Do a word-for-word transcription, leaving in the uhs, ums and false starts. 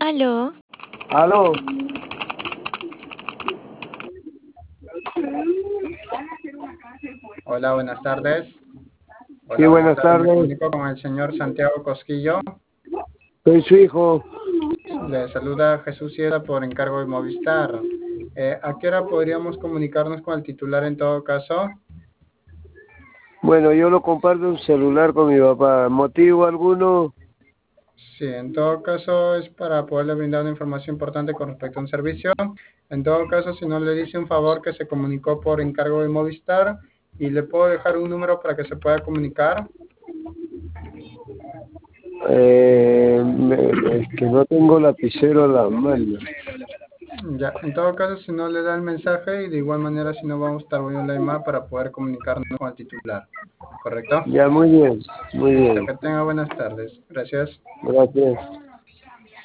Aló. Aló. Hola, buenas tardes. Sí, Hola, buenas buenas tardes. Me tardes. comunico con el señor Santiago Cosquillo. Soy su hijo. Le saluda Jesús Sierra por encargo de Movistar. Eh, ¿A qué hora podríamos comunicarnos con el titular en todo caso? Bueno, yo lo comparto un celular con mi papá. ¿Motivo alguno? Sí, en todo caso es para poderle brindar una información importante con respecto a un servicio. En todo caso, si no le dice un favor que se comunicó por encargo de Movistar y le puedo dejar un número para que se pueda comunicar. Eh, me- es que no tengo lapicero a la mano. Ya, en todo caso, si no le da el mensaje y de igual manera si no vamos a estar volviendo la llamada para poder comunicarnos con el titular. ¿Correcto? Ya, muy bien, muy Listo, bien. que tenga buenas tardes. Gracias. Gracias.